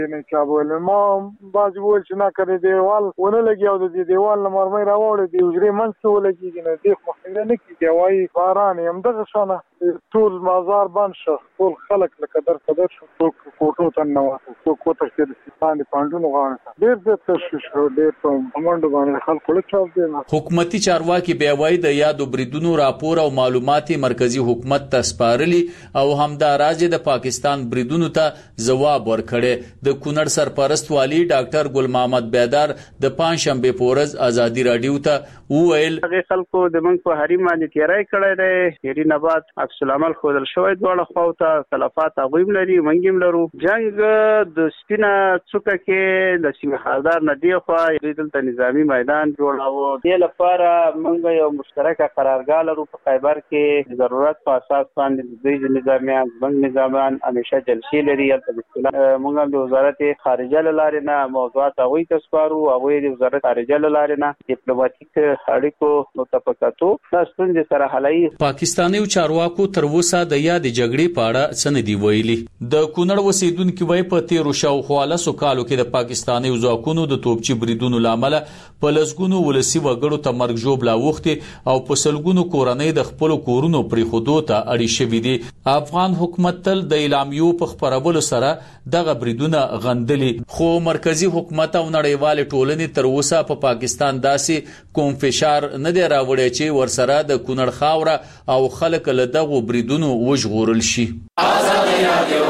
نه چابول ما باز وول چې نه کړی دیوال ونه لګي او د دیوال نه مرمۍ راوړې دی وجري منځ ولګي نه دی خو نه کیږي وای باران هم دغه شانه ټول مازار بند شو ټول خلک لکه در شو ټول کوټو ته نو ټول کوټه کې د سپاندې پاندونو غاړه ډېر د تشویش ډېر په منډه باندې خلک له چاپ دي. حکومتي چارواکي بیا وایي د یادو بریدونو راپور او معلومات مرکزی حکومت ته سپارلي او همداراز د پاکستان بریدونو ته جواب ورکړي. د کونړ سرپرست والی ډاکټر ګل محمد بیدار د پنځشنبه پورز ازادي رادیو ته وویل هغه خلکو د منځ په حریم باندې تیاری کړی دی یری نه بعد عکس العمل خودل شوی دواړه خواته خلافات غویم لري منګیم لرو جنگ د سپینه څوکه کې د سیمه خاردار نه دی خو دلته نظامی میدان جوړاوه د لپاره موږ یو مشترکه قرارګاه لرو په خیبر کې ضرورت په اساس باندې د نظامیان بنګ نظامیان همیشه جلسې لري موږ د وزارت خارجه لاره نه موضوعات غوي تسپارو او د وزارت خارجه لاره نه ډیپلوماټیک اړیکو متفقاتو تاسو سره حلای. پاکستاني چارواکو تر اوسه د یاد جګړې په اړه څه نه دی ویلي. د کونړ اوسیدونکو وای په 13 شاوخوا کالو کې د پاکستاني ځواکونو د توپچي بریدونو لامل په لسګونو ولسی وګړو ته مرګ جوړ لاوختي او په سلګونو کورنۍ د خپل کورونو پرې خودو ته اړي شوې دي. افغان حکومت تل د اعلامیو په خبرولو سره دغه بریدونه غندلي خو مرکزی حکومت او نړیوال ټولنې تر اوسه په پاکستان داسې کوم فشار نه دی راوړی چې ورسره د کونړ خاوره او خلک له دغه بریدونو وژغورل شي. آزادي رادیو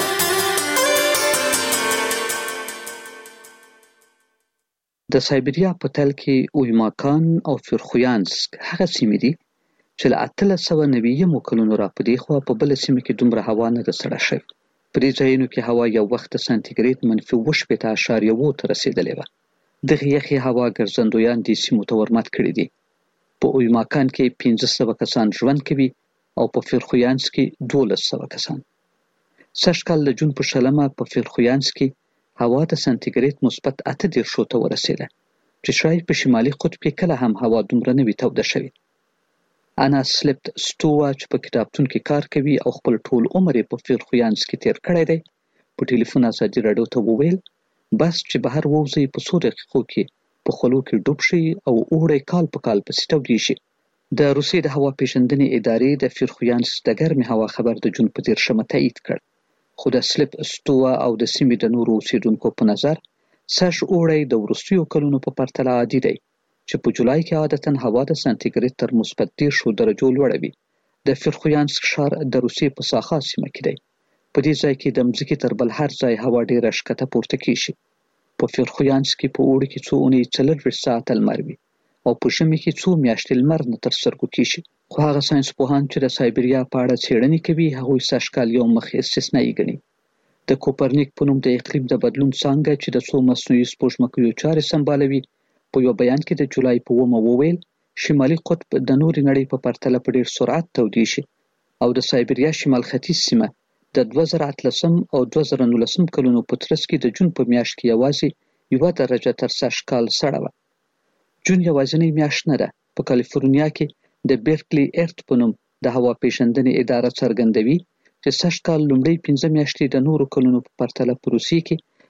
د سایبریا په تل کې اویماکان او فرخویانسک هغه سیمې دي چې له 1890 کلونو راپدې خو په بل سیمه کې دومره هوا نه ده سړه شوې. په دې ځایونو کې هوا یو وخت سانتیګریډ -8.0 ته رسیدلې وه. دغه یخي هوا ګرځندویان دې سیمو ته ورمات کړي دي. په اویماکان کې 1500 کسان ژوند کوي او په فرخویانس کې 1200 کسان. سږکال د جون په 20 په فرخویانس کې هوا د سانتیګریډ -8 ته ورسېده چې شاید په شمالي قطب کې کله هم هوا دومره نه وي توده شوې. انا سلیپت سټوا چې په کتابتون کې کار کوي او خپل ټول عمر په فرخویانس کې تیر کړی دی په ټلیفون ازادي راډیو ته وویل بس چې بهر ووځي په 100 دقیقو کې په خلو کې ډوب شي او اوړی کال په کال پسې تودې شي. د روسیې د هوا پیژندنې ادارې د فرخویانس د ګرمې هوا خبر د جون په 13 تایید کړ خو د سلیپ سټوا او د سیمې د نورو اوسیدونکو په نظر سږ اوړی د وروستیو کلونو په پرتله عادي دی چې په جولای کې عادتاً هوا د سانتیګریډ تر -10 درجو لوړه وي. د فرخویانسک ښار د روسیې په ساخا سیمه کې دی. په دې ځای کې د مځکې تر بل هر ځای هوا ډېره ښکته پورته کیږي. په فرخویانسک کې په اوړي کې 24 ساعته لمر وي او په ژمي کې 2 میاشتې لمر نه تر سترګو کیږي. خو هغه ساینسپوهان چې د سایبریا په اړه څېړنې کوي هغوی سږکال یو مخ استثنایي ګڼي. د کوپرنیک په نوم د اقلیم د بدلون څانګه چې د 100 مصنوعي سپوږمکیو چارې سمبالوي په یو بیان کې د جولای په 1 وویل شمالي قطب د نوري نړۍ په پرتله په ډیر سرعت تودې شي او د سایبریا شمال ختیځ سیمه د 2013 او 2019 کلونو په ترڅ کې د جون په میاشت کې یوازې 1 درجه تر سږکال سړه وه. جون یوازینۍ میاشت نه ده. په کالیفورنیا کې د بیرکلی ارت په نوم د هوا پیژندنې اداره څرګندوي چې سږکال لومړۍ 15 میاشتې د نورو کلونو په پرتله په روسیې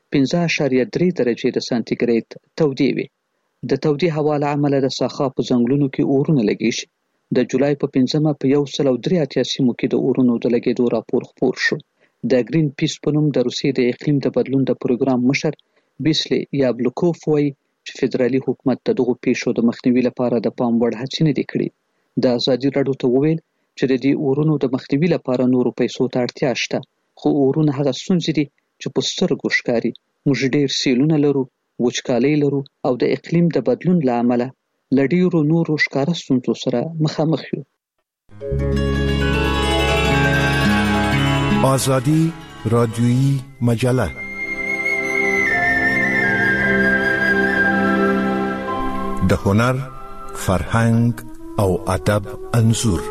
کې 5.3 درجې د سانتیګریډ تودې وي. د تودې هوا له امله د ساخا په ځنګلونو کې اورونه لګي شي. د جولای په 15 په 183 سیمو کې د اورونو د لګېدو راپور خپور شو. د گرین پیس په نوم د روسیې د اقلیم د بدلون د پروګرام مشر بیسلی یابلوکوف وایي چې فدرالي حکومت د دغو پیښو د مخنیوي لپاره د پام وړ هڅې نه دي کړې. د ازادي راډیو ته وویل چې د دې اورونو د مخنیوي لپاره نورو پیسو ته اړتیا شته خو اورونه هغه ستونزې دي چې په سترګو ښکاري. موږ ډېر سیلونه لرو، وچکالۍ لرو او د اقلیم د بدلون له امله له ډېرو نورو ښکاره ستونزو سره مخامخ یو. آزادی رادیویی مجله د هنر، فرهنګ او ادب انځور.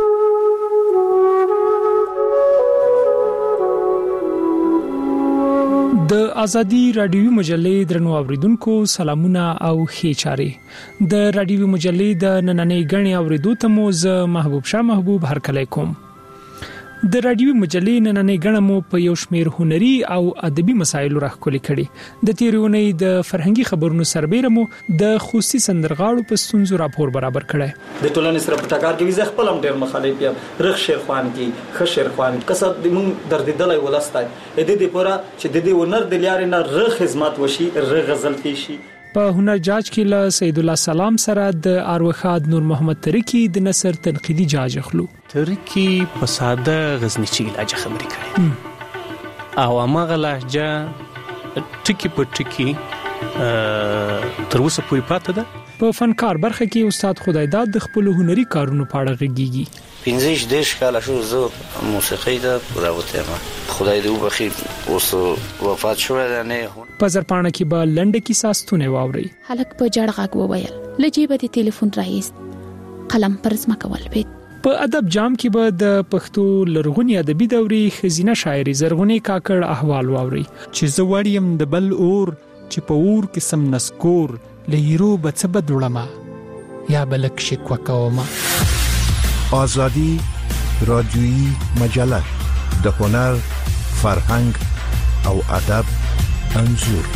د ازادي رادیوي مجلې درنو اوریدونکو سلامونه او ښې چارې. د رادیوي مجلې د نننۍ غني اوریدو ته مو ز محبوب شاه محبوب هرکلی کوم. د رادیوي مجلې نننې غړم په یو شمېر هنري او ادبي مسایلو راخولي کړي د تیرونې د فرهنګي خبرونو سربېره مو د خصوصي سندرغاړو په ستونزو راپور برابر کړي د ټولنې سره په ټکر کې زه خپل هم ډېر مخالف یم رخ شیرخوان کې خ شیرخوان کسب د مون دردیدلای ولستای د دې پورا چې د دې ونر د لیارې نه رخ خدمت وشي رخ غزل فيشي په هنر جاج کې له سید الله سلام سره د اروخاد نور محمد ترکی د نثر تنقیدي جاج اخلو ترکی په ساده غزنیچي لهجه خبرې کوي او هغه لهجه ټکی په ټکی تر اوسه پورې پاتې ده په فنکار برخه کې استاد خدایداد د خپل هنري کارونو په اړه غږیږي 15 کال شو زه موسیقي ته راوته ما خدای دې وبخي اوس وفات شو نه په زرپانه کې به لنډه کې ساستونه واوري هلک په جړ غاګ وویل لجیبه د ټلیفون راایست قلم پر زما کول بیت په ادب جام کې به د پښتو لرغونی ادبي دورې خزینه شاعري زرغونی کاکړ احوال واوري چې زه وړیم د بل اور چې په اور کې سم نسکور لهیرو بڅ بدړما یا بلک شکوا کوما آزادی رادیویی مجله د هنر فرهنګ او ادب انځور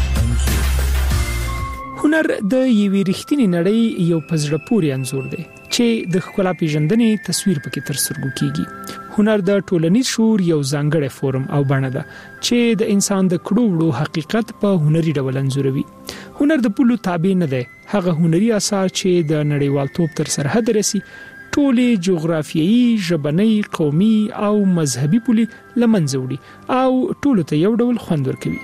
هنر د یوې رښتینې نړۍ یو پزړه پورې انځور دی چې د ښکلا پیژندنې تصویر پکې تر سترګو کیږي هنر د ټولنیز شعور یو ځانګړی فورم او بڼه ده چې د انسان د کړو وړو حقیقت په هنري ډول انځوروي هنر د پلو تابع نه دی هغه هنري اثار چې د نړیوالتوب تر سرحد رسي ټولې جغرافیایي ژبنی قومي او مذهبي پولي لمنځه وړي او ټولو ته یو ډول خوند ورکوي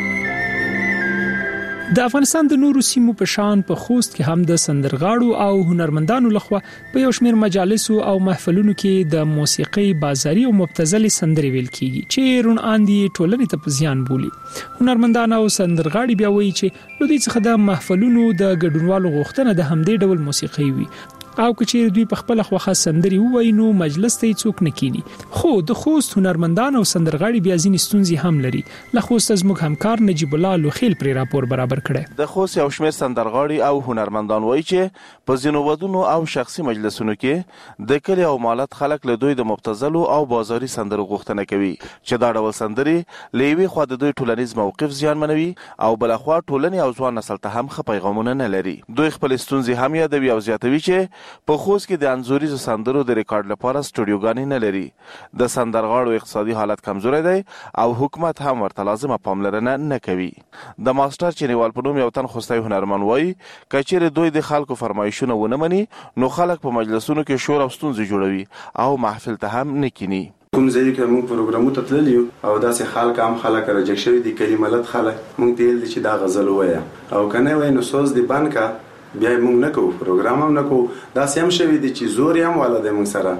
د افغانستان د نورو سیمو په شان په خوست کې هم د سندرغاړو او هنرمندانو لخوا په یو شمېر مجالسو او محفلونو کې د موسیقي بازاري او مبتذلې سندرې ویل کیږي چې رون اندي ټولنې ته په زیان بولي هنرمندان او سندرغاړي بیا وایي چې لودي څخه د محفلونو د ګډونوالو غوښتنه د همدې ډول موسیقي وي او کچیر دوی په خپل خوخه سندري وای نو مجلس ته څوک نکینی خو د خوست هنرمندان او سندرغاړي بیا ځینې ستونزې هم لري له خوست زموږ همکار نجیب الله لوخیل پر راپور برابر کړي د خوست یو شمېر سندرغاړي او هنرمندان وایي چې په ځینو ودونو او شخصي مجلسونو کې د کلی او مالت خلک له دوی د مبتذلو او بازاري سندرو غوښتنه کوي چې دا ډول سندري لوي خو د دوی ټولنیز موقف زیانمنوي او بلخوا ټولنې او ځوان نسل ته هم ښه پیغامونه نه لري دوی خپل ستونزې هم یادوي او زیاتوي چې په خوست کې د انځوريزو سندرو د ریکارډ لپاره سټوډیوګانې نه لري د سندرغاړو اقتصادي حالت کمزوري دی او حکومت هم ورته لازمه پاملرنه نه کوي د ماستر چینیوال په نوم یو تن خوستي هنرمن وایي کچېره دوی د خلکو فرمایشونه ونه مني نو خلک په مجلسونو کې شور او ستونزې جوړوي او محفل ته هم نه کینی کوم ځای کې موږ پروګرامو ته تللی یو او داسې خلک هم خلک راجک شوی دي کلمات خلک موږ دیل چې دا غزل وایا او کنه وای نو سوز دی بانکا بیا موږ نه کوو پروګرام هم نه کوو دا سم شوی دي چې زور هم ولا د موږ سره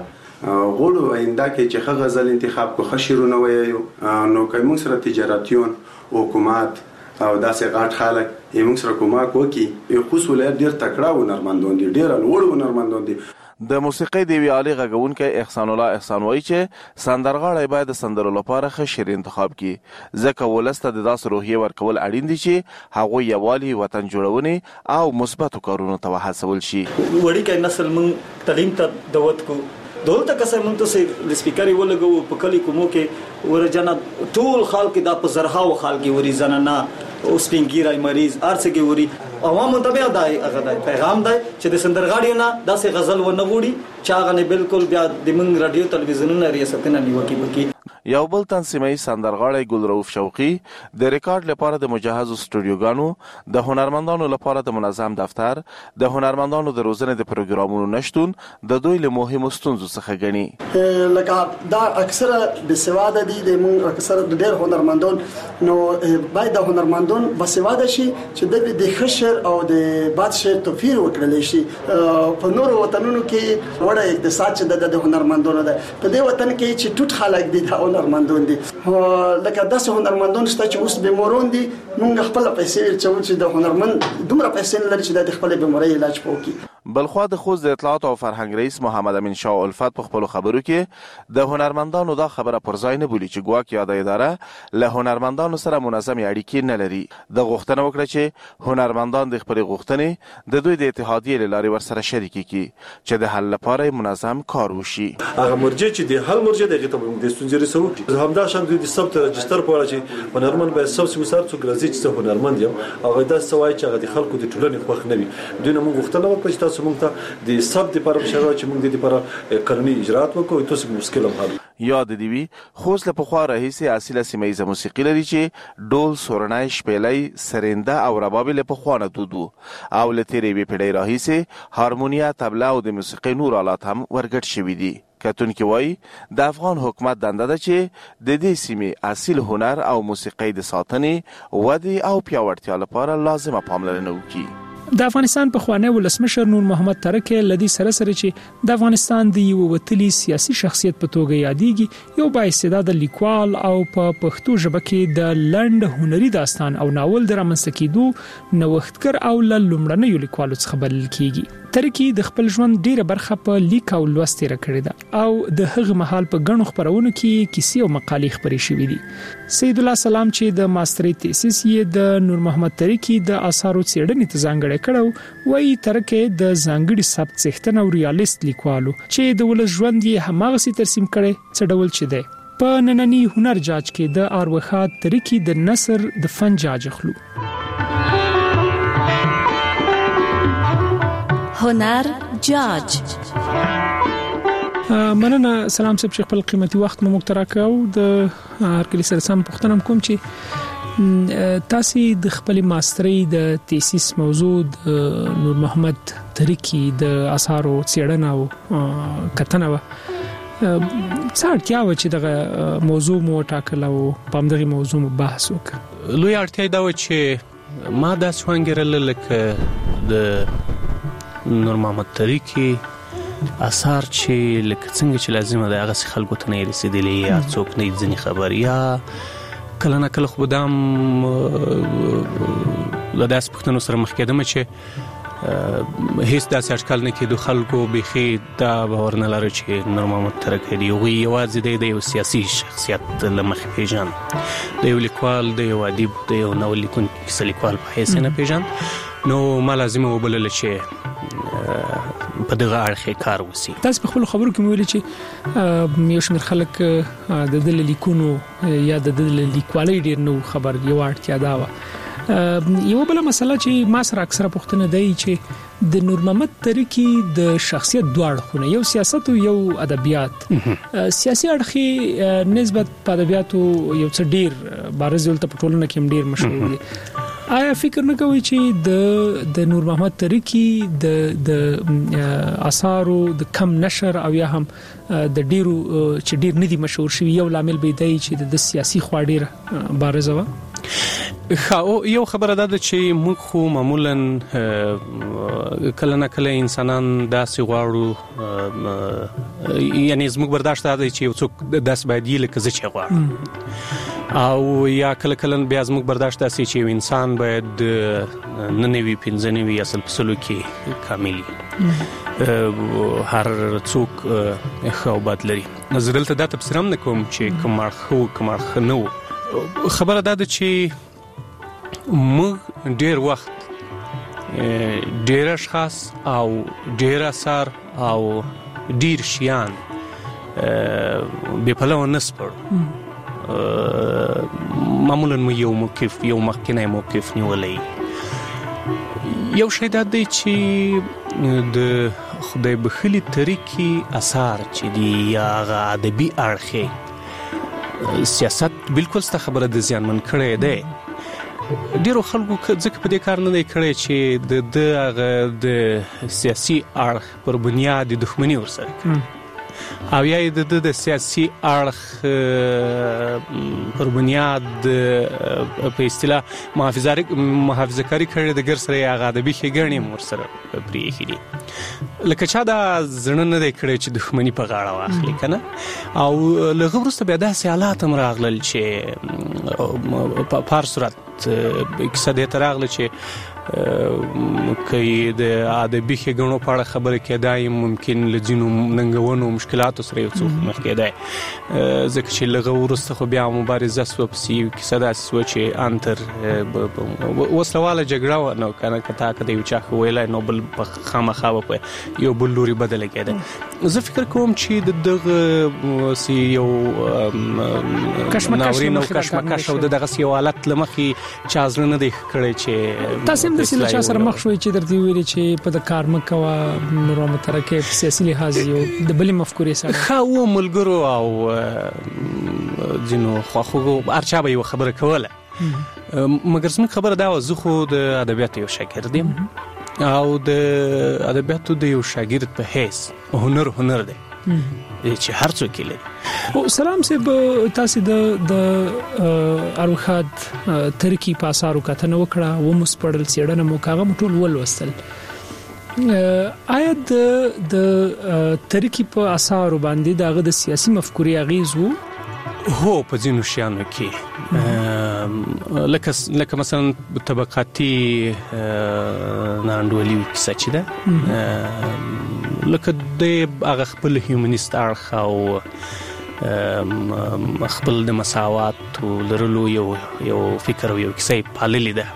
غوړو آینده کې چې خغه غزل انتخاب کو خشرونه وایو نو کوم سره تجارتيون حکومت او داسې غاټ خلک موږ سره کومه کوي یو خصوص ولر ډیر تکړه و نرمندون دي ډیر لوړ و نرمندون دي د موسیقي دی ویالي غږونکي احسان الله احسان وایي چې سندرغاړي باید د سندرو لپاره ښه شعر انتخاب کړي ځکه ولسته د داس روحیه ورکول اړین دي چې هغه یوالي وطن جوړونې او مثبت کارونو ته وهڅول شي وړي نسل مون تعلیم ته دوت کو دولته کسر مون ته سي سپیکر ولګو په کلی کومو کې ورجنه ټول خلک د په زرهاو خلک وري زنانه او سپینګیرای مریض ارڅګي وري عوامو ته بیا دای هغه پیغام دی چې د سندرغاړیو نه داسې غزل ونه غوړي چې هغه نه بالکل بیا د موږ رادیو تلویزیونونو ریاستونه نیوکي وکړي یو بل تنظیمي سندرغاړی ګلروف شوقي د ریکارډ لپاره د مجهز سټوډیوګانو د هنرمندانو لپاره د منظم دفتر د هنرمندانو د روزنې د پروګرامونو نشټون د دوی له مهمو ستونزو څخه ګڼي لکه دا اکثره بسواده دي د موږ اکثره د ډېر هنرمندان نو باید د هنرمندان بسواده شي چې د خشر او د باد شعر توفیر وکړل شي په نورو وطنونو کې وړه اقتصاد چې د هنرمندانو ده په دې وطن کې چې ټوټ خلک دي هنرمندون دي لکه داسې هنرمندون شته چې اوس بیمارون دي موږ خپل پیسې چې د هنرمند دومره پیسې لري چې د خپل بیماری علاج وکړي بلخوا د خوست د اطلاعات او فرهنګ رئیس محمد امین شاه الفت په خپل خبرو کې د هنرمندانو دا خبره پر ځای نه بولی چې ګواکې یاده اداره له هنرمندانو سره منظم اړیکې نه لري. د غوښتنه وکړه چې هنرمندان د خپل غوښتنې د دوی د اتحادیې له لارې ورسره شریک کړي چې د حل لپاره منظم کار وشي. هغه مرجع چې د حل مرجع دغه ته د ستونزې رسو همدا شان د ثبت رجستر په اړه چې هنرمند باید ثبت وسار څو ګرځي چې هنرمند یم هغه دا سوای چې هغه د خلکو د ټولنې خوښ نه وي. دوی نه موږ غوښتنه وکړه چې تاسو موږ ته د ثبت لپاره بشاره چې موږ د دې لپاره قانوني اجراءات وکړو تاسو مشکل هم حل. یاد دی وی خوست له پخوا راهیسې اصیله سیمه موسیقي لري چې ډول، سورنای، شپېلۍ، سرنده او رباب له پخوا نه دودو او له تیرې وی پیړۍ راهیسې هارمونیا، طبله او د موسیقۍ نور آلات هم ورګډ شوي دي. کتونکي وایي د افغان حکومت دنده ده چې د دې سیمې اصیل هنر او موسیقۍ د ساتنې، ودې او پیاوړتیا لپاره لازمه پاملرنه وکړي. د افغانستان پخوانی ولسمشر نور محمد ترکی لدی سره چې د افغانستان د یو وتلی سیاسي شخصیت په توګه یادېږي، یو با استعداد لیکوال او په پښتو ژبه کې د لنډ هنري داستان او ناول د رامنځته کېدو نوښتګر او لومړنیو لیکوالو څخه بلل کېږي. ترکی د خپل ژوند ډیره برخه په لیک او لوست تیر کړې ده او د هغه مهال په غنو خبرونو کې کیسې او مقالې خبرې شوې دي. سید الله سلام چې د ماسترۍ تیسیس یې د نور محمد ترکی د آثارو څېړنې ته ځانګړی کړو، وایي ترکی د ځانګړي سبک څښتن او ریالیست لیکوالو چې د ولس ژوند یې هماغه سي ترسیم کړي څه ډول چې ده. په نننی هنر جاج کې د اروخات ترکی د نثر د فن جاج اخلو. هنر جاج. مننه سلام صاحب چې خپل قیمتي وخت مو مقترح کاو. د هر کلی سره سم پوښتنه کوم چې تاسو د خپل ماسترۍ د تیسیس موضوع د نور محمد ترکی د آثارو څېړنه او کتنه څه اړتیا و چې دغه موضوع مو ټاکل او په همدغه موضوع مو بحث وکړ؟ لوی اړتیا دا و چې ما داسې وانګیرل لکه د نور محمد ترکی آثار چې لکه څنګه چې لازمه ده هغه خلکو ته نه رسیدلی یا څوک نه ځنی خبر یا کله نه کله خو دام له داس پښتنو سره مخ کېدم چې هیڅ داسې اټکل نه کېدو خلکو بيخي دا باور نه لري چې نور محمد ترکی دی وی یوازې د یو سیاسي شخصیت لمخ پیژن، د یو لیکوال، د یو ادیب، د یو ناول لیکونکی کیسه لیکوال په حیث نه پیژن. نو ما لازمه وبلل چې په دغه اړخ کار وسی. تاسو په خپل خبرو کې ویل چې یو شمېر خلک د دل لیکونو یا د دل لیکوالۍ ډیر نو خبر یو اړتیا دا و. یو بل مسله چې ما سره اکثره پوښتنه دی چې د نور محمد ترکی د شخصیت دواړه خونه، یو سیاست او یو ادبیات. سیاسي اړخ نسبت په ادبیاتو یو څه ډیر بارز ولته په ټولنه کې ډیر مشهور دي. آیا فکر نه کوي چې د نور محمد ترکی د آثارو د کم نشر او یا هم د ډیرو چې ډیر ندي مشهور شوی یو لامل به دی چې د سیاسي خوا ډیر بارزه و؟ یو خبره ده چې موږ خو معمولا کله نه کله انسانان داسې غواړو، یعنی زموږ برداشت ده چې یو څوک داسې باید یې لکه زه چې غواړم، او یا کله کله بیا زموږ برداشت ده چې یو انسان باید 99 یا 100 کې کامل وي. هر څوک ښه او بد لري. زه دلته دا تفسیر هم نه کوم چې کوم اړخ نه و. خبره دا ده چې موږ ډیر وخت ډیر اشخاص او ډیر اثار او ډیر شیان بې پلوه نه سپړو. معمولا مو یو مخکینی موقف نیولی. یو شی دا دی چې د خدای بخښلي ترکی اثار چې دی یا هغه ادبي اړخ سیاست بالکل ستا خبره د زیانمن کړی دی. ډیرو خلکو ځکه په دې کار نه دی کړی چې د هغه د سیاسي اړخ پر بنیاد د دښمني ورسره کړي او یا د سیاسي اړخ پر بنیاد په اصطلاح محافظه کاری کړي د ګر سره هغه ادبي ښېګڼې ورسره پرېښي دي. لکه چا دا زړه نه دی کړی چې دښمني په غاړه واخلي که نه. او له هغه وروسته بیا داسې حالات هم راغلل چې په هر صورت کیسه دې ته راغله چې کوي د ادبي ښېګڼو په اړه خبره کېدای ممکن له ځینو ننګونو او مشکلاتو سره یو څه مخ کېدای ځکه چې لږه وروسته خو بیا مبارزه سوه پسې یو کیسه داسې سوه چې انتر وسلواله جګړه وه نو که نه که تا که د یو چا ښه ویلی نو بل په خامخا به په یو بل لوري بدله کېده زه فکر کوم چې د دغه یو ناورین او کشمکش او د دغسې یو حالت له مخې چا زړه نه دی کړی چې تاسو هم داسې له چا سره مخ شوئ چې درته ویلي چې په د کار مه کوه نور مترکې په سیاسي لحاظ یو د بلې مفکورې سره ښه و ملګرو او ځینو خواخوږو هر چا به یوه خبره کوله مګر زموږ خبره دا وه زه خو د ادبیاتو یو شاګرد یم او د ادبیاتو د یو شاګرد په حیث هنر دی چې هر څوک یې لري سلام صاحب تاسو د اروخاد ترکی په اثارو کتنه وکړه و مسپړل سیړنه مو کاغه ټول ولوستل آیا د ترکی په اثارو باندې دغه د سیاسي مفکورې اغیز وو هو په ځینو شیانو کې لکه مثلا طبقاتي ناانډولي کیسه چې ده لکه د هغه خپل هیومنیست اړخ او خپل د مساوات لرلو یو فکر او یو کیسه پاللې ده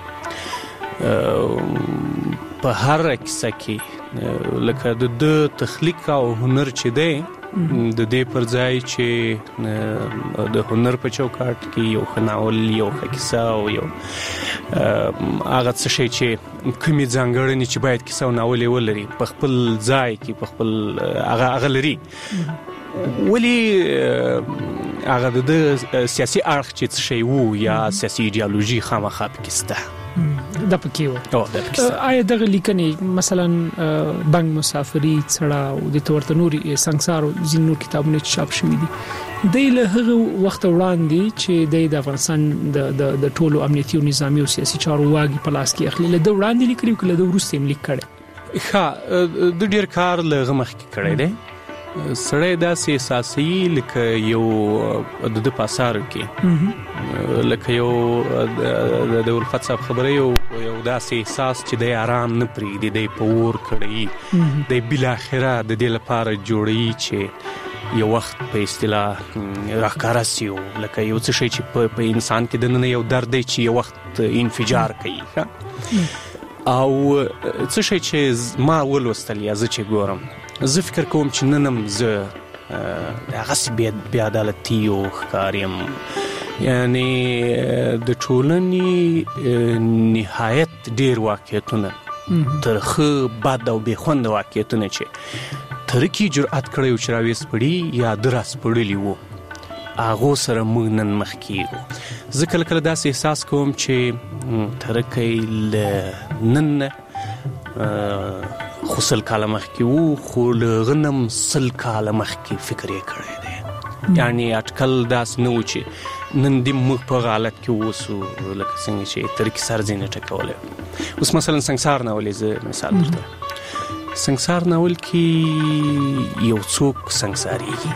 په هر کیسه کې لکه د تخلیق او هنر چې دی د دې پر ځای چې د هنر په چوکاټ کې یو ښه ناول یو ښه کیسه او یو هغه څه شی چې کومې ځانګړنې چې باید کیسه او ناول یې ولري په خپل ځای کې په خپل هغه لري ولې هغه د سیاسي اړخ چې څه شی وو یا سیاسي ایډیالوژي خامخا پکې شته د پکې و آیا دغه لیکنې مثلا بنګ مسافری څړه او د تورته نوري سنگسار او ځینو کتابونه چاپ شوي دي د له هغه وخت وړاندې چې د افغانستان د ټولو امنیتي او نظامی او سیاسي چارو واګي په لاس کې اخلي له وړاندې لیکلي کله د وروسته لیک کړي ښه د ډیر کار له غمخ کې کړی دی سړی داسې احساسي لکه یو د پاسارو کې لکه یو د الفت صاحب خبره یو داسې احساس چې د آرام نه پرېږدي دی په اور کړی دی بالاخره د دې لپاره جوړي چې یو وخت په اصطلاح راښکاره سي لکه یو څه شی چې په انسان کې دننه یو درد دی چې یو وخت انفجار کوي او څه شی چې ما ولوستل یا زه چې ګورم زه فکر کوم چې ننم زه هغسې بې عدالتي او ښکار یم یعنی د ټولنې نهایت ډېر واقعیتونه ترخه بد او بې خونده واقعیتونه چې ترکي جرأت کړی و چې راویسپړي یا ده راسپړلي وو هغو سره موږ نن مخ کېږو زه کله کله داسې احساس کوم چې ترکی له نن خو 100 کاله مخکې وو خو له غنم 100 کاله مخکې فکر یې کړی دی یعنی اټکل داسې نه و چې نن دې موږ په حالت کې اوسو لکه څنګه چې ترکي سر ځینې ټکولی اوس مثلا سنګسار ناول یې زه مثال درته سنګسار ناول کې یو څوک سنګساریږي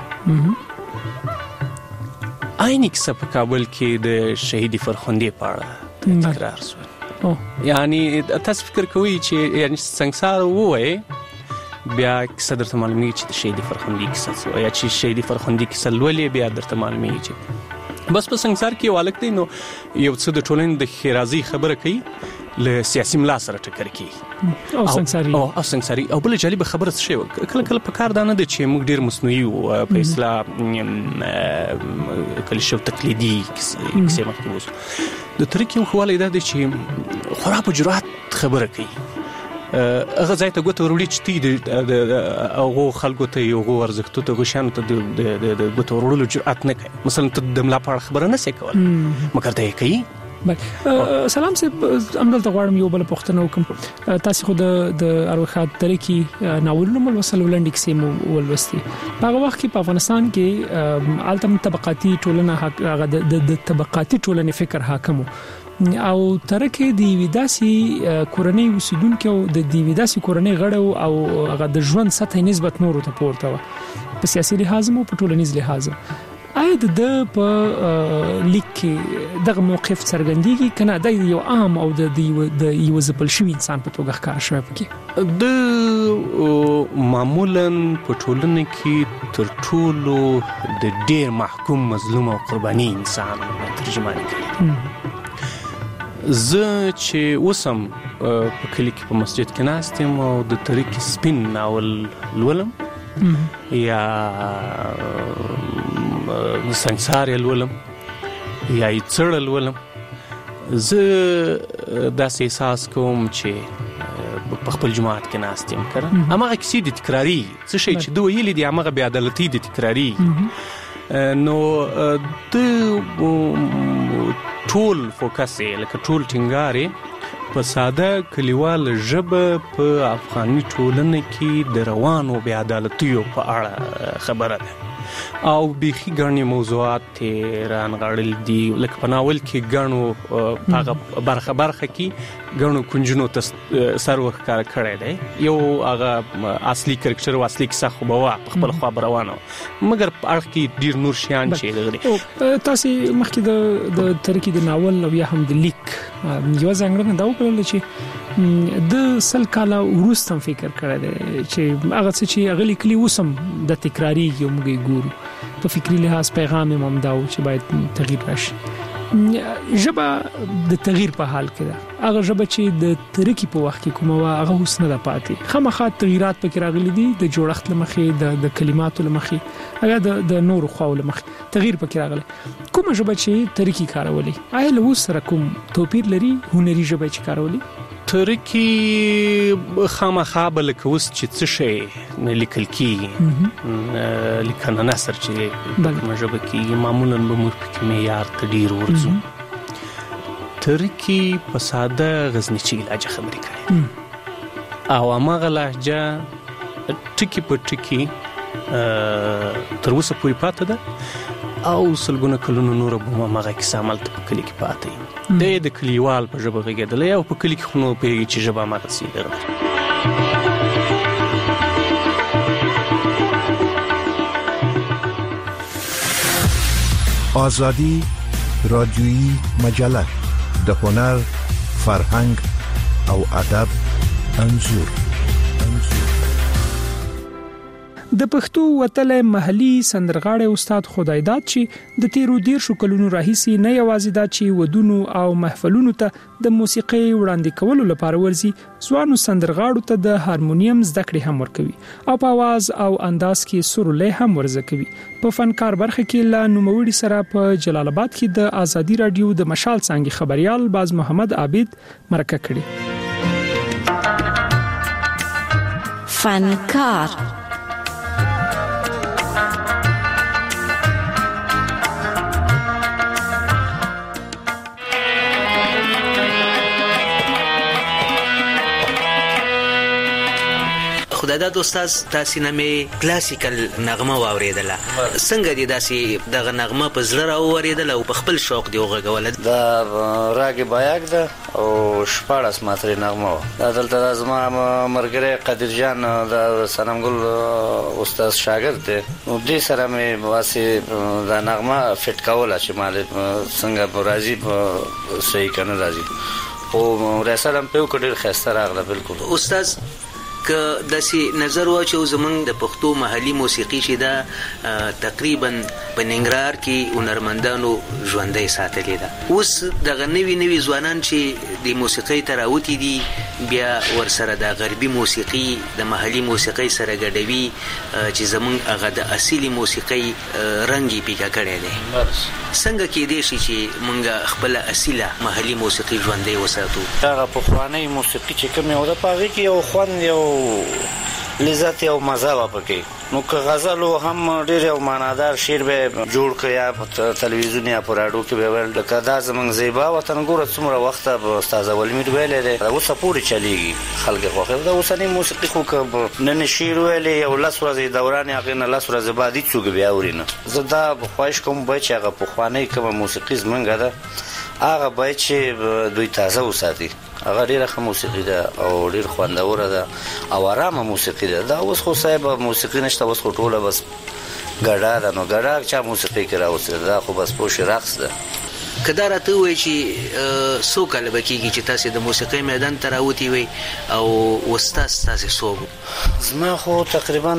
عیني کیسه په کابل کې د شهید فرخندې په اړه تکرار شوه یعنی تاسو فکر کوئ چې یعنی سنگسار ووایي بیا کیسه درته معلومیږي چې د شهید فرخندې کیسه څه یا چې شهید فرخندې کیسه لولې بیا درته معلومیږي چې بس په سنگسار کې یو هلک دی نو یو څه د ټولنې د ښېرازۍ خبره کوي له سیاسي ملا سره ټکر کوي او سنگساري او بله جالبه خبره څه شی وه کله کله په کار دا نه ده چې موږ ډېر مصنوعي په اصطلاح کلیشه او تقلیدي کیسې مخکې اوسو د ترکي یو ښه والی دا دی چې خورا په جرأت خبره کوي هغه ځای ته ګوته وروړي چې تی د هغو خلکو ته هغو ارزښتو ته هغو شیانو ته د ګوته وروړلو جرأت نه کوي مثلا ته د ملا په اړه خبره نه سې کولی مګر ته یې کوي سلام صاحب همدلته غواړم یو بله پوښتنه وکړم تاسې خو د اروخاد ترکي ناولونه مو لوستل ولنډې کیسې مو ولوستې په هغه وخت کې په افغانستان کې هلته طبقاتي ټولنه هغه د طبقاتي ټولنې فکر حاکم او ترکي د یوې داسې کورنۍ اوسیدونکو او د یوې داسې کورنۍ غړو او هغه د ژوند سطحې نسبت نورو ته پورته وه په سیاسي لحاظ او په ټولنیز لحاظ آیا د په لیک کې دغه موقف څرګندېږي کنه د یو عام او د یو ځپل شوی انسان په توګه ښکار شوی پکې د معمولاً په ټولنه کې تر ټولو د ډېر محکوم مظلوم او قرباني انسان ترجمه کوي زه چې اوسم په کلی کې په مسجد کې ناست یم او د طریق سپین ناول لولم یا سنگسار لولم یا یڅړ لولم زه داسې احساس کوم چې په خپل جماعت کې ناست یم کړه هماغه کیسې د تکراری څه شي چې دوی ویلي دي هماغه بې عدالتي د تکراری نو د ټول فوکس لکه ټول ټینګارې په ساده کلیوال ژبه په افغاني ټولنه کې د روانو بې عدالتیو په اړه خبره ده او بیخي ګڼې موضوعات رانغاړل دي لکه په ناول کې ګڼو هغه برخه کې ګڼو کنجونو ته سر وښکاره کړی دی یو هغه اصلي کرکټر او اصلي کیسه خو به وه په خپله خوا به روانه وه مګر په اړخ کې ډېر نور شیان چې دغه دي تاسې مخکې د ترکي د ناول او یا هم د لیک یوه ځانګړنه دا وکړله چې د 100 کاله وروسته فکر کړی دی چې هغه څه چې هغه لیکلي اوس هم د تکراریږي او موږ یې ګورو په فکري لحاظ پیغام یې همدا و چې باید تغییر راشي ژبه د تغییر په حال کې ده هغه ژبه چې د ترکي په وخت کې کومه وه هغه اوس نه ده پاتې خامخا تغییرات پکې راغلي دي د جوړښت له مخې د کلماتو له مخې هغه د نورو خواو له مخې تغییر پکې راغلی کومه ژبه چې ترکي کارولې آیا له اوس سره کوم توپیر لري هنري ژبه چې کارولې ترکي خامخا به لکه اوس چې څه شی لیکل کېږي لیکنه نثر چې کومه ژبه کېږي معمولاً به موږ پکې معیار ته ډېر ورځو ترکي په ساده غزنیچي لهجه خبرې کوي او هماغه لهجه ټکي په ټکي تر اوسه پورې پاتې ده او سلګونه کلونو نور به هماغه کیسه همالته په کلي کې پاتې دی د کلیوال په ژبه غږېدلی او په کلي کې خو نو پوهېږي چې ژبه هماغسې دغه آزادی رادیویی مجله د هنر فرهنګ او ادب انځور د پښتو وتل محلي سندرغاړي استاد خدایداد چې د 13 کلونو راهیسي نه یوازې دا چې ودونو او محفلونو ته د موسیقي وړاندې کولو لپاره ورزي ځوانو سندرغاړو ته د هارمونیم زده کړې هم ورکوي او په आवाज او انداز کې سورلې هم ورزده کوي په فنکار برخه کې لا نوموړي سره په جلال آباد کې د ازادي رادیو د مشال څنګه خبريال باز محمد عابد مرکه کړي فنکار خدایداد استاد تاسو نه می کلاسیکل نغمه واوریدله څنګه دي داسې دغه نغمه په زړه راوریدله او په خپل شوق دی وغږوله دا راګ بایاک ده او شپاړس ماتري نغمه دا دلته زما مرګره قدر جان دا سنمګل استاد شاګرد دی نو دې سره مې واسي دا نغمه فټ کوله چې مال څنګه راځي صحیح کنه راځي او رسالم په کډیر خسته راغله بالکل استاد که داسې نظر واچو زمونږ د پښتو محلي موسیقي چې دا تقریبا په ننګرهار کې هنرمندانو ژوندۍ ساتلې ده اوس دغه نوي ځوانان چې د موسیقۍ ته راوتي دي بیا ورسره د غربي موسیقي د محلي موسیقۍ سره ګډوي چې زمونږ هغه د اصلي موسیقۍ رنګ یې پیکه کړی دی څنګه کېدای شي چې مونږ خپل اصله محلي موسیقي ژوندۍ وساتو هغه پخوانۍ موسیقي چې کوم یو د پاغي کې یو خوند یو لذت او مزه و پکې نو که غزل هم ډېر یو معنادار شعر به جوړ کړیا په تلویزیون یا په راډیو کې به ول لکه دا زمونږ زیبا وطن ګوره څومره وخت به استاد ولمیر ویلې ده اوس پورې چلیږي خلک خوښه دا اوسنۍ موسیقي خو نن شعر ویلې یو لاس ورځې دوران هغه نه لاس ورځې بعد څوک بیا اورینه زه دا خواهش کوم به چې هغه پخوانۍ کومه موسیقي زمونږ ده هغه باید چې دوی تازه وساتي هغه ډیره ښه موسیقي ده او ډیر خوندوره ده او آرامه موسیقي ده دا اوس خو صاحب موسیقي نشته اوس خو ټوله بس ګډا ده نو ګډا چا موسیقي کې راوځي دا خو بس پوش رقص ده. کدا راته وای چې سو کال بکیږي چې تاسو د موسیقي میدان ته راوتی وي او استاد تاسو سو زما خو تقریبا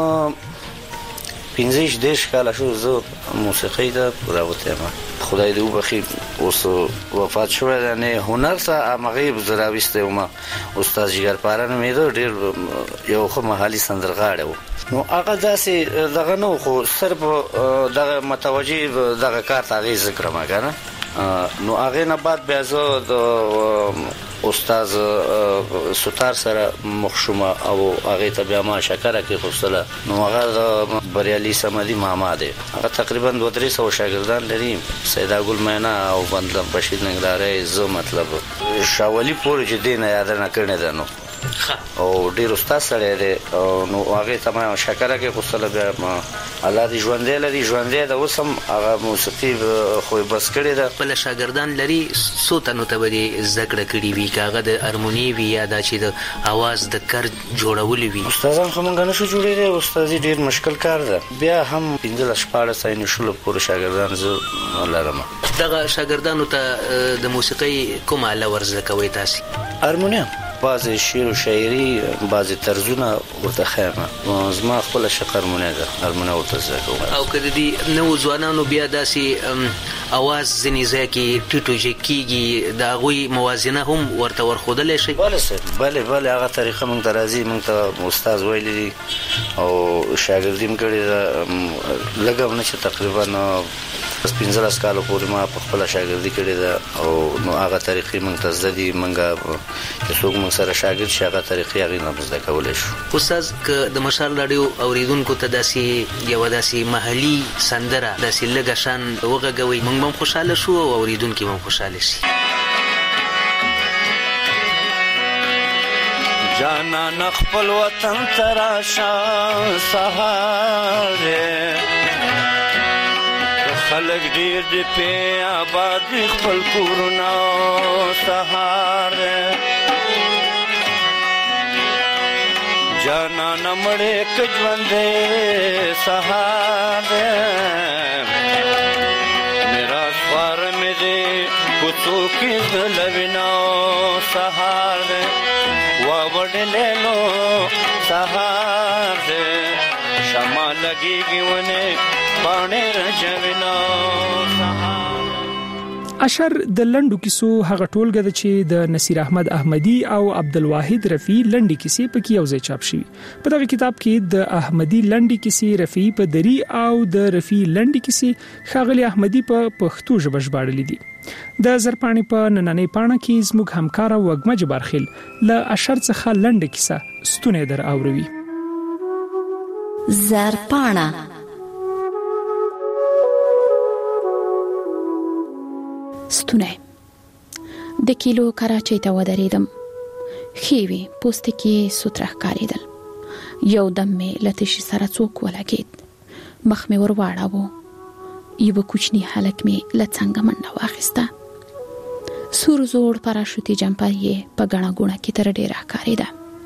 15 کال شو زه موسیقي ته راوته ما خدای دې وبخي اوس وفات شو نه هنر ته مغیب زراويسته ما استاد جګر پارانه مې ډېر یو خو محلي سندرغاړی و نو هغه داسې دغه نو خو صرف دغه متوجي دغه کار ته غي ذکر ما کنه نو هغه نه بعد بیا زه د استاد ستار سره مخشومه او هغه ته بیا ما شکر کې خوستله نو هغه بریالي سمدي ماما دی هغه تقریبا 200 شاګردان لري سیدا ګل مینا او بندل بشیر نګلارې زه مطلب شاولي پور چې دینه یاد نه کړنه ده نو او ډیر استاد سره دی نو هغه ته ما شکر کې خوستله بیا الله دې ژوندې لري ژوندې د اوسم هغه موسیقي خو بس کړی دا بل شاګردان لري سوتنو ته به ذکر کړی وی کاغه د هارمونی وی یا د چې د आवाज د کر جوړول وی استادان خو مونږ نه شو جوړېږي استاد ډیر مشکل کار ده بیا هم 15 ساين شول پور شاګردان زه لرم دغه شاګردانو ته د موسیقي کومه لورزه کوي تاسو هارمونیم بعضی شعر و شاعری بعضی طرزونه ورته خیمه زما خپل شقر مونږه هارمونه ورته زکو او کله دي نو ځوانانو بیا داسي आवाज ځنی ځکه ټیټو کیږي دا غوي موازنه هم ورته ورخودل شي بله هغه طریقه مونږ درازي مونږ ته استاد ویلي او شاګردیم کړي لګم نه چې تقریبا 15 کالو پورې ما په خپل شاګردي کړې ده او نو هغه طریقې مونږ ته زدي مونږه چې څوک مونږ سره شاګرد شي هغه طریقې هغه نه زده کولای شو استاد ک د مشال رادیو اوریدونکو ته داسي یو داسي محلي سندره داسي لګشان وغږوي مونږ هم خوشاله شو او اوریدونکو هم خوشاله شي جانا نخپل وطن تراشا سهاره خلق ډیر دې په آباد خپل کورونه سهار جانا نمړې کجوندې سهار میرا سوار مې دې کوڅو کې دلوینو سهار وا وډلې نو سهار شمع لګيږي ونه اشر د لنډو کیسو هغه ټولګه ده چې د نصیر احمد احمدی او عبدالواحد رفیع لنډي کیسې پکې یو ځای چاپ شوی په دغه کتاب کې د احمدی لنډي کیسې رفیع په دری او د رفیع لنډي کیسې خاغلی احمدی په پښتو ژبه ژباړلې دي د زرپانی په نننۍ پاڼه کې زموږ همکار وګمه جبارخیل له اشر څخه لنډه کیسه ستونه در اوروي زرپانه ستونه د کیلو کراچۍ ته ودرېدم خېوي پوستکی سوتره کاریدل یو دم مې لتشي سره څوک ولګید مخ مې ور واړاوه یو کوچنی هلک مې لڅنګ منډه واخیسته سور زوړ پاراشوتي جمپر یې په غاڼه غونه کې تر ډیره کاریده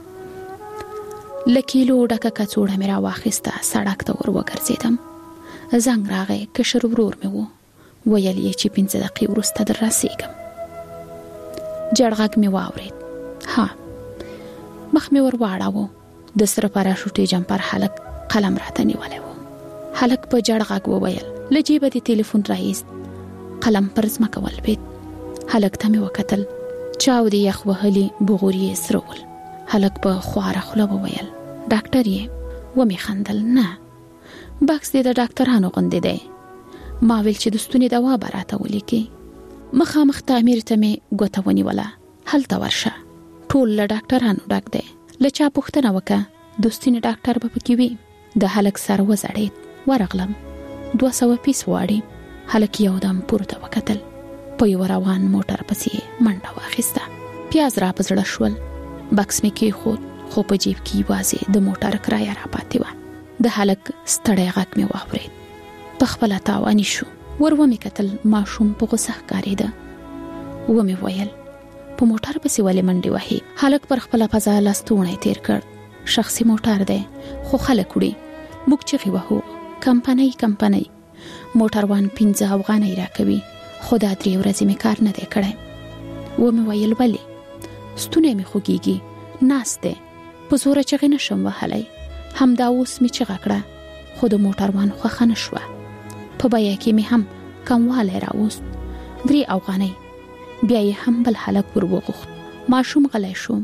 لکیلو ډکه کڅوړه مې را واخیسته سړک ته ور وګرځیدم زنګ راغی کشر ورور مې وو ویل یې چې 15 دقیقې وروسته در رسیږم جړغږ مې واورید ها مخ مې ور واړاوه د سره پاراشوټي جمپر هلک قلم راته نیولی و هلک په جړغږ وویل له جیبه د ټلیفون راایست قلم پر ځمکه ولوېد هلک ته مې وکتل چاودې یخ وهلي بغور یې سرول هلک په خواره خوله وویل ډاکټر یې ومې خندل نه بکس دې د ډاکټرانو غوندې دی ما ویل چې د ستوني دوا براته ولیکي مخامخ تعمیر ته مې ګوته ونیوله هلته ورشه ټول له ډاکټرانو ډک دی له چا پوښتنه وکړه د ستوني ډاکټر به پکې وي د هلک سر وځړېد ورغلم 200 پیس واړي هلک یو دم پورته وکتل په یو روان موټر پسې منډه واخیسته پیاز را پزړه شول بکس مې کېښود خو په جیب کې یوازې د موټر کرایه را پاتې وه د هلک ستړی غږ مې واورېد په خپله تاواني شو ور ومې کتل ماشوم په غوسه ښکارېده ومې ویل په موټر پسې ولې منډې وهي هلک پر خپله پزه لستوڼی تیر کړ شخصي موټر دی خو خلک وړي موږ چغې وهو کمپنۍ موټروان 15 افغانۍ راکوي، خو دا 3 ورځې مې کار نه دی کړی. و مې ویل ولې؟ ستونی مې خوږیږي، ناست دی، په زوره چغې نشم وهلی. همدا اوس مې چغه کړه، خو د موټروان خوښه نه شوه. په بیه کې مې هم کموالی راوست، 3 افغانۍ. بیا یې هم بل هلک ور وغوښت. ماشوم غلی شو،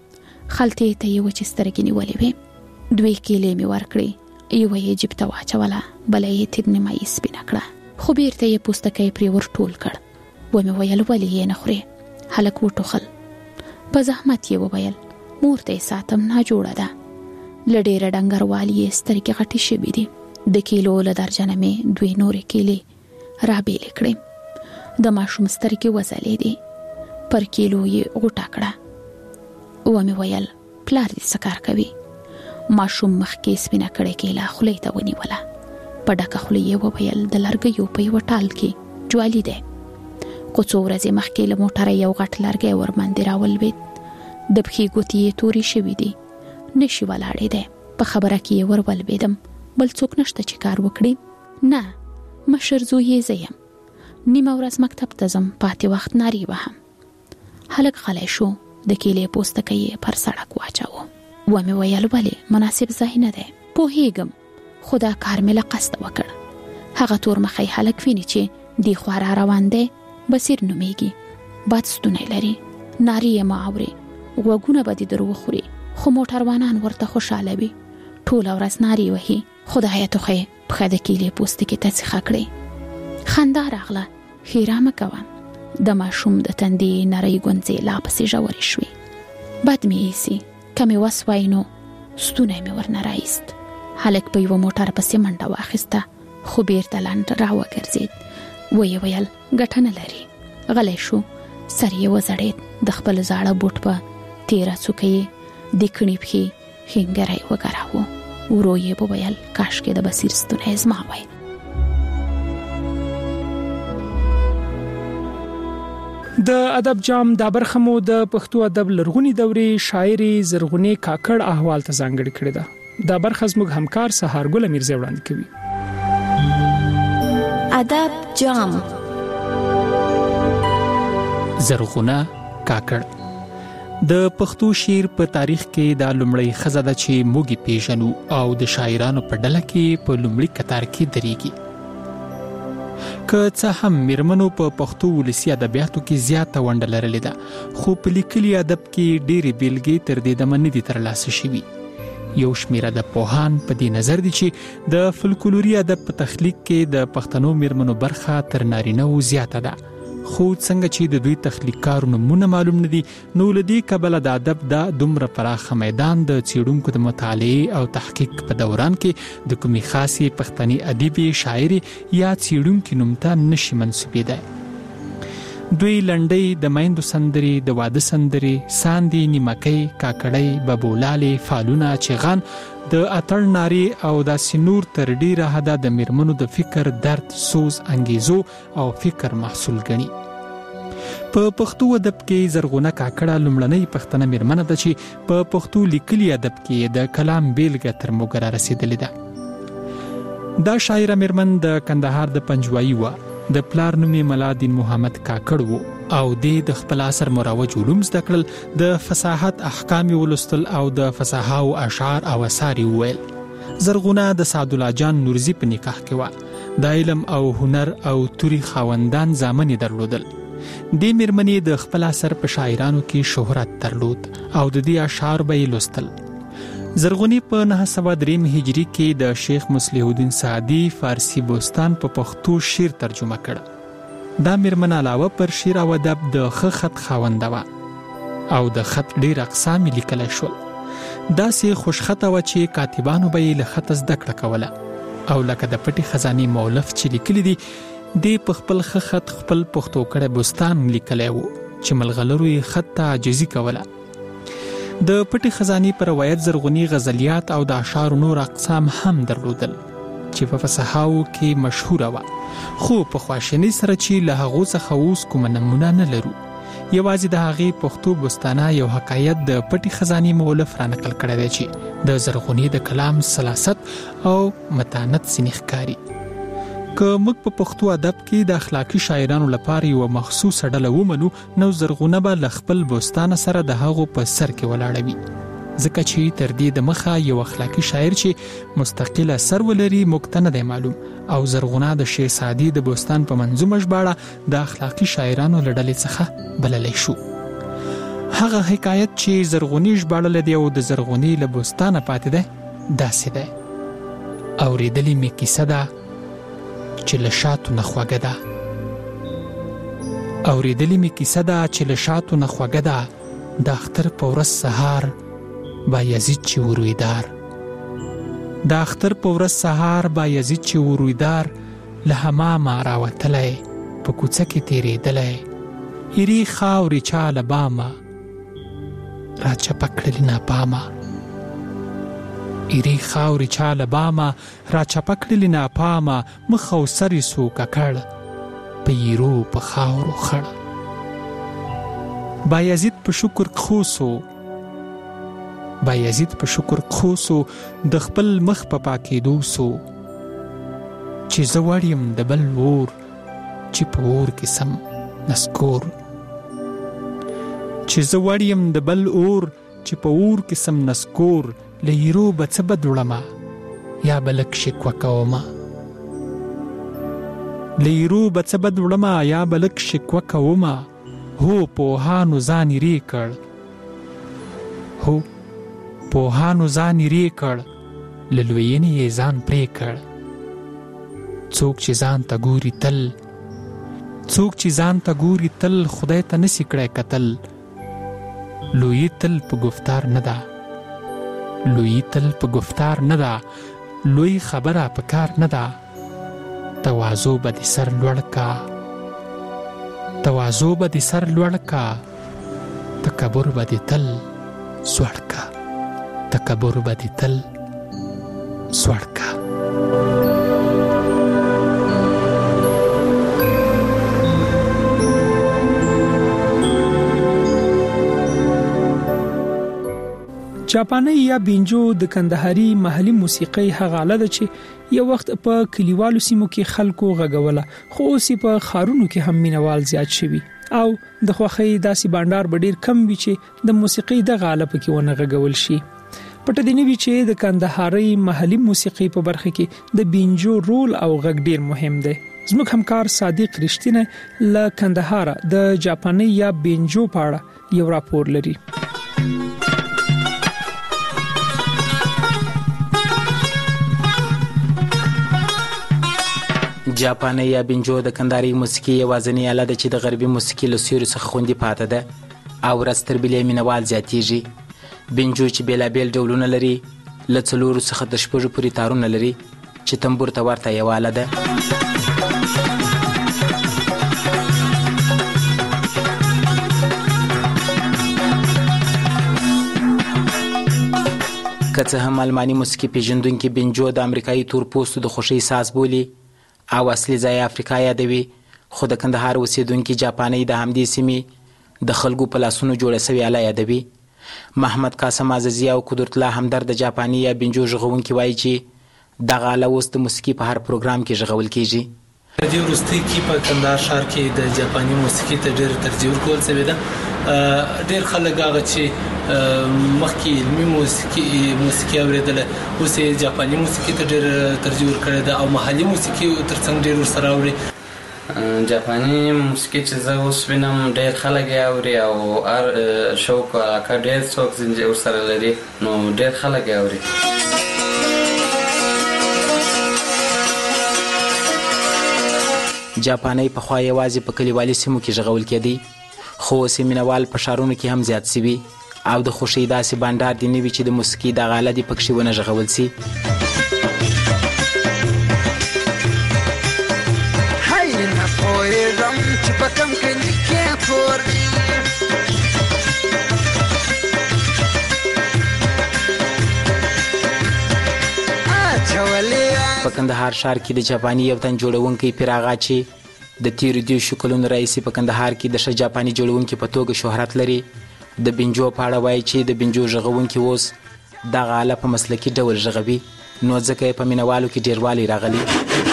خلطې ته یې وچې سترګې نیولې وې. 2 کیلې مې ورکړې، یوه یې جیب ته واچوله، بله یې تیر نیمایي سپینه کړه، خو بیرته یې پوستکی پرې ور ټول کړ. و مې ویل ولې یې نه خورې؟ هلک وټوخل. په زحمت یې وویل مور ته یې ساتم، ناجوړه ده. له ډېره ډنګروالي یې سترګې غټې شوې دي. د کیلو له درجنه مې 2 نورې کیلې رابېلې کړې. د ماشوم سترګې وځلېدې، پر کیلو یې غوټه کړه. و مې ویل پلار دې څه کار کوي؟ ماشوم مخکې سپینه کړې کیله خولې ته ونیوله. په ډکه خوله یې وویل د لرګیو په یوه ټال کې جوالي دی. خو څو ورځې مخکې له موټره یو غټ لرګی ورباندې راولوېد. د پښې ګوتې یې تورې شوي دي، نشي ولاړېدی. په خبره کې یې ور ولوېدم، بل څوک نشته چې کار وکړي؟ نه، مشر زوی یې زه یم. نیمه ورځ مکتب ته ځم، پاتې وخت نارې وهم. هلک غلی شو، د کیلې پوستکی یې پر سړک واچاوه. و مې ویل ولې؟ مناسب ځای نه دی. پوهېږم، خو دا کار مې له قصده وکړ. هغه تور مخی هلک ویني چې دی خوا را روان دی، بصیر نومیږي، بد ستونی لري، نارې یې مه اورې، غوږونه به دې در وخوري. خو موټروانان ورته خوشحاله وي، ټوله ورځ نارې وهي. خدایه ټوخه یې پښه د کیلې پوستکي ته څیخه کړې. خندا راغله، ښیرا مه کوه. د ماشوم د تندې نرۍ ګونځې لا پسې ژورې شوې. بد مې ایسي، که مې وس وای نو ستونی مې ورنه رایست. هلک په یوه موټر پسې منډه واخیسته، خو بیرته لنډ را وګرځېد. ویې ویل ګټه نه لري. غلی شو، سر یې وځړېد. د خپل زاړه بوټ په تیره څوکه یې د کڼې پښې ښنګری وګراوه. ورو یې وویل کاشکې د بصیر ستونی زما وای. د ادب جام دا برخه مو د پښتو ادب لرغونی دورې شاعري زرغونې کاکړ احوال ته ځانګړې کړې ده. دا برخه زموږ همکار سهارګل میرزا وړاندې کوي. ادب جام. زرغونه کاکړ د پښتو شعر په تاریخ کې دا لومړی ښځه ده چې موږ پیژنو او د شاعرانو په ډله کې په لومړي کتار کې درېږي. که څه هم میرمنو په پښتو ولسي ادبیاتو کې زیاته ونډه لرلې ده، خو په لیکلي ادب کې ډېرې بیلګې تر دې دمه نه دي ترلاسه شوي. یو شمېر ادبپوهان په دې نظر دي چې د فلکلوري ادب په تخلیق کې د پښتنو میرمنو برخه تر نارینه‌وو زیاته ده. خو څنګه چې د دوی تخلیق کارو نمونه معلوم نه دي، نو له دې کبله د ادب دا دومره پراخه میدان د څېړونکو د مطالعې او تحقیق په دوران کې د کومې خاصې پښتني ادیبې، شاعرې یا څېړونکي نوم ته نشي منسوبېدی. دوی لنډۍ، د میندو سندرې، د واده سندرې، ساندې، نیمکۍ، کاکړۍ، ببولالې، فالونه، چغان، د اتړ نارې او داسې نور تر ډیره حده د میرمنو د فکر، درد، سوز، انګیزو او فکر محصول ګڼي. په پښتو ادب کې زرغونه کاکړه لومړنۍ پښتنه میرمنه ده چې په پښتو لیکلي ادب کې د کلام بیلګه تر موږ را رسېدلې ده. دا شاعره میرمن د کندهار د پنجوایي وه. د پلار نوم یې ملا دین محمد کاکړ و او د خپل عصر مروج علوم زده کړل، د فصاحت احکام ولوستل او د فصاحاو اشعار او اثار وویل. زرغونه د سعدالله جان نورزي په نکاح کې وه. د علم او هنر او توري خاوندان زامن یې درلودل. دې میرمنې د خپل عصر په شاعرانو کې شهرت درلود او د دې اشعار به یې لوستل. زرغونی په 903 هجری کې د شیخ مصلح الدین سعدی فارسی بوستان په پښتو شعر ترجمه کړ. دا میرمن علاوه پر شعر او ادب د ښه خط خاونده وه او د خط ډېر اقسام لیکلی شول. داسې خوشخطه وه چې کاتبانو به یې له خط زده کړه کوله او لکه د پټې خزانې مولف چې لیکلی دي، دې په خپل ښه خط خپل پښتو کړی بوستان لیکلی و چې ملغلرو یې خط ته عاجزي کوله. د پټې خزانې پر روایت زرغونی غزلیات او د اشعارو نور اقسام هم درلودل چې په فصحاو کې مشهوره وه، خو په خواشینۍ سره چې له هغو څخه اوس کومه نمونه نه لرو. یوازې د هغې پښتو بستانه یو حکایت د پټي خزانې مؤلف رانقل کړی دی چې د زرغونې د کلام سلاست او متانت ځینې ښکاري. که موږ په پښتو ادب کې د اخلاقي شاعرانو لپاره یو مخصوصه ډله ومنو نو زرغونه به له خپل بستانه سره د هغو په سر کې ولاړه وي، ځکه چې تر دې د مخه یو اخلاقي شاعر چې مستقله سر ولري موږ ته نه دی معلوم، او زرغونه د شهزادي د بستان په منظومه ژباړه د اخلاقي شاعرانو له ډلې څخه بللی شو. هغه حکایت چې زرغونی ژباړلی دی او د زرغونې له بستانه پاتې دی داسې دی: اورېدلې مې کیسه ده چې له شاتو نه خوږه ده، اورېدلې مې کیسه ده چې له شاتو نه خوږه ده، د اختر په ورځ سهار بایزید چې ورویدار، د اختر په ورځ سهار بایزید چې ورویدار، له حمامه راوتلی په کوڅه کې تېرېدلی، ایرې خاورې چا له بامه راچپه کړلې ناپامه، ایرې خاورې چا له بامه راچپه کړلې ناپامه، مخ او سر یې سو ککړ په ایرو په خاورو خړ. بایزید په شکر خوسو، بایزید په شکر خوسو، د خپل مخ په پاکېدو سو، چې زه وړ یم د بل اور چې په اور کې سم نسکور، چې زه وړ یم د بل اور چې په اور کې سم نسکور، له ایرو به څه بد وړمه یا به لږ شکوه کومه، له ایرو به څه بد وړمه یا به لږ شکوه کومه، هو پوهانو ځان ایرې کړ، هو پوهانو ځان ایرې کړ، له لویینې یې ځان پرې کړ، څوک چې ځان ته ګوري تل، څوک چې ځان ته ګوري تل، خدای ته نسی کړی کتل، لویی تل په گفتار نه ده، لویی تل په گفتار نه ده، لوی خبره په کار نه ده، تواضع به دې سر لوړ کا، تواضع به دې سر لوړ کا، تکبر به دې تل سوړ کا، تکبر به دې تل سوړ کا. چاپانی یا بینجو د کندهاري محلي موسیقۍ هغه آله ده چې یو وخت په کلیوالو سیمو کې خلکو غږوله، خو اوس په خارونو کې هم مینوال زیات شوي او د خوښۍ داسې بانډار به ډیر کم وي چې د موسیقۍ دغه آله پکې ونه غږول شي. پټه دی نه وی چې د کندهاري محلي موسیقۍ په برخه کې د بینجو رول او غږ ډیر مهم دی. زموږ همکار صادق رښتینه له کندهار د جاپاني یا بینجو په اړه یو راپور لري. جاپاني یا بینجو د کندهاري موسیقي یوازینی آله ده چې د غربي موسیقي له سیوري څخه خوندي پاتې ده او ورځ تر بلې مینوال زیاتیږي. بینجو چې بیلابیل ډولونه لري له 4 څخه د 6 پورې تارونه لري چې تنبور ته ورته یوه آله ده. که څه هم الماني موسیقي پیژندونکي بینجو د امریکایي تورپوستو د خوښۍ ساز بولي او اصلي ځای افریقا یادوي، خو د کندهار اوسیدونکي جاپاني د همدې سیمې د خلکو په لاسونو جوړه سوې آله یادوي. محمد قاسم عزیزي او قدرت الله همدرد د جاپاني یا بینجو غږونکي وایي چې دغه آله اوس د موسیقي په هر پروګرام کې غږول کیږي. د دې وروستي کې په کندهار ښار کې د جاپاني موسیقي ته ډېر ترجیح ورکول شوې ده. ډېر خلک هغه چې مخکې علمي موسیقي اورېدله اوس یې جاپاني موسیقي ته ډېر ترجیح ورکړې ده او محلي موسیقي ترڅنګ ډېر ورسره اوري. جاپاني موسیقي چې زه اوس وینم ډېر خلک یې اوري او هر شوق او علاقه ډېر څوک ورسره لري نو ډېر خلک یې اوري. جاپاني پخوا یوازې په کلیوالي سیمو کې غږول کېدی، خو اوس یې مینوال په ښارونو کې هم زیات سوي او د خوښۍ داسې بانډار دې نه وي چې د موسیقي دغه آله دې پکښې ونه غږول سي. هی نه پوهېږم چې په کوم کلي کې کور دی په کندهار ښار کې د جاپاني یو تن جوړونکی پیر آغا چې د تیرو 10 کلونو راهیسې په کندهار کې د ښه جاپاني جوړونکي په توګه شهرت لري. د بنجو په اړه وایي چې د بنجو غږونکي اوس دغه آله په مسلکي ډول غږوي، نو ځکه یې په مینوالو کې ډیروالی راغلی.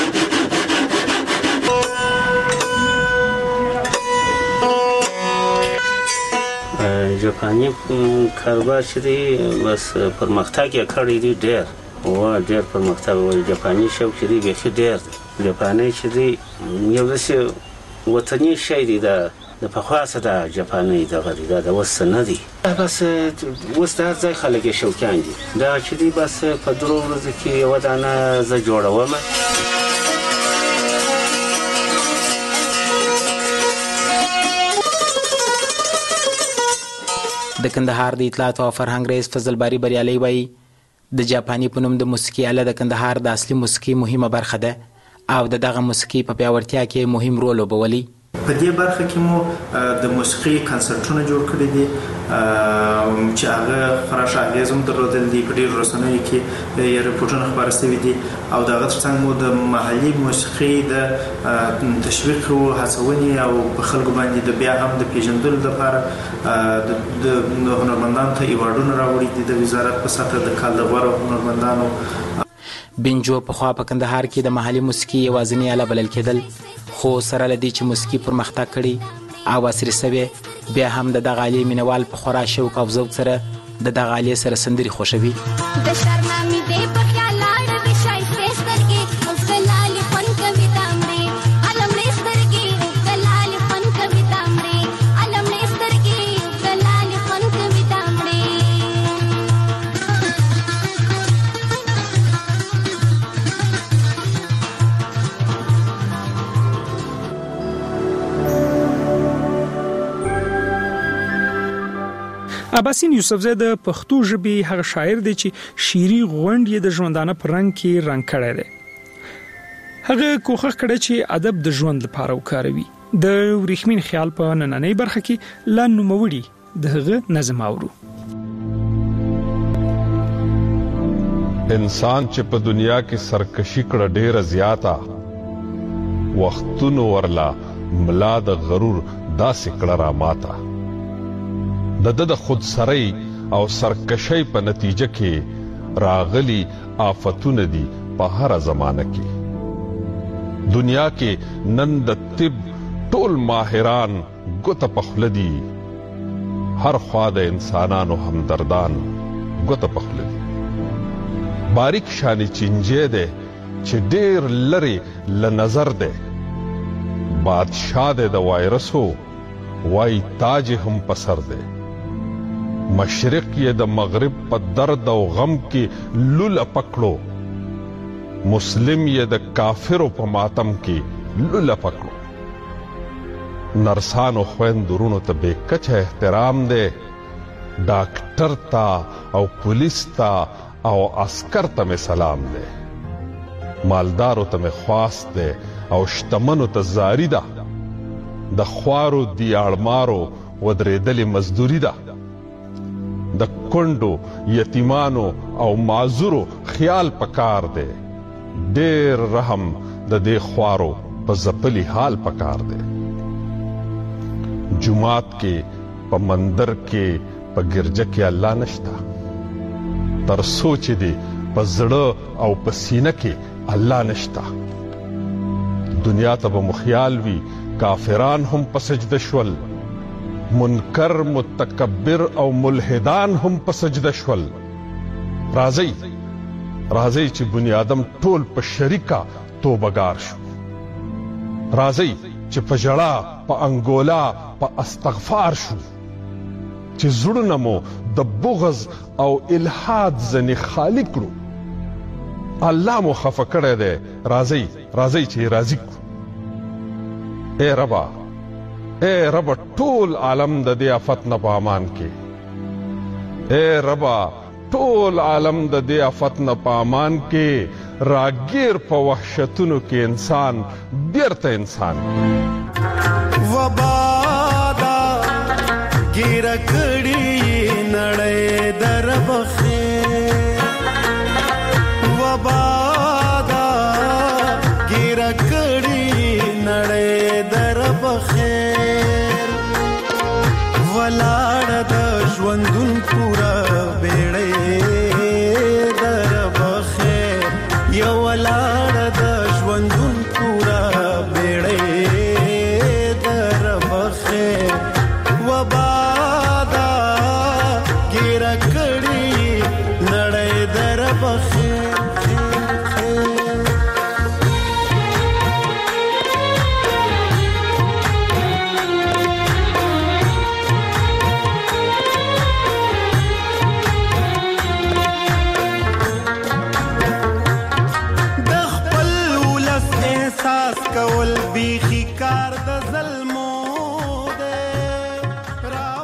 جاپاني کاروبار چې دی بس پرمختګ یې کړی دی ډېر پرمختګ وایي. جاپاني شوق چې دی بیخي ډېر دی. جاپاني چې دی یو داسې وطني شی دی، د پخوا څخه د جاپاني دغه دی، دا د اوس نه دی. بس اوس د هر ځای خلک یې شوقیان دي. دا چې دی بس په 3 ورځو کې یوه دانه زه جوړوم. د کندهار د اطلاعات او فرهنګ رئیس فضل باری بریالي وایي د جاپاني په نوم د موسیقي آله د کندهار د اصلي موسیقي مهمه برخه ده او دغه موسیقي په پیاوړتیا کې مهم رول لوبولی. په دې برخه کې مو د موسیقي کنسرټونه جوړ کړي دي چې هغه خورا ښه اغېز هم درلودل دي. په ډېرو رسنیو کې یې رپورټونه خپاره شوي دي او د هغه ترڅنګ مو د محلي موسیقي د تشویق او هڅونې او په خلکو باندې د بیا هم د پیژندلو لپاره د هنرمندانو ته ایوارډونه راوړي دي د وزارت په سطحه د کال د غوره هنرمندانو. بنجو پخوا په کندهار کې د محلي موسیقي یوازینۍ آله بلل کېدل، خو سره له دې چې موسیقي پرمختګ کړي او عصري شوې، بیا هم د دغه آلې مینوال په خورا شوق او ذوق سره د دغه آلې سره سندرې خوښوي. اباسین یوسفزی د پښتو ژبې هغه شاعر دی چې شعري غونډ یې د ژوندانه په رنګ کې رنګ کړی دی. هغه کوښښ کړی چې ادب د ژوند لپاره وکاروي. د ورېښمین خیال په نننۍ برخه کې لا نوموړي د هغه نظم اورو. انسان چې په دنیا کې سرکشي کړه ډیره زیاته، وختونو ورلا ملا د غرور داسې کړه را ماته. د خودسری او سرکشي په نتیجه کې راغلي آفتونه دي په هر زمانه کې. دنیا کې نن د طب ټول ماهران ګوته پخله دي، هر خوا د انسانانو همدردان ګوته پخله دي. باریک شانی چنجه ده چې ډیر لري له نظر ده، بادشاہ ده د وایرسو وای تاج هم پسر ده. مشرق یې د مغرب په درد او غم کې لوله پکړو، مسلم یې د کافرو په ماتم کې لوله پکړو. نرسانو خویندورونو ته بے کچه احترام ده، ډاکټر ته او پولیس ته او عسکر ته می سلام ده. مالدارو ته می خواست ده او شتمنو ته زاری ده. د خوارو دیاړمارو ودرېدلې مزدوري ده. د کندو یتیمانو او معذورو خیال پکار ده. ډېر رحم د دې خوارو په زپلی حال پکار ده. جمعات کې په مندر کې په ګرجه کې الله نشتا، تر سوچ دی په زړه او په سینه کې الله نشتا. دنیا ته به مخیال وي کافران هم په سجده شول، منکر متکبر او ملحدان هم په سجده شول. راځي چې بنی آدم ټول په شریکا توبګار شو. راځي چې په جړه په انګولا په استغفار شو، چې زړونه مو د بغض او الحاد ځنې خالی کړو. الله مو خفه کړی دی. راځي چې راضي کړو. اے ربا ټول عالم د دې آفت نه په امان کې. اے ربا ټول عالم د دې آفت نه په امان کې. راګیر په وحشتونو کې انسان بیرته انسان وبا دا ګیر کړي نړۍ در بخې. وبا دا ګیر کړي نړۍ ولاړ د ژوندون پورا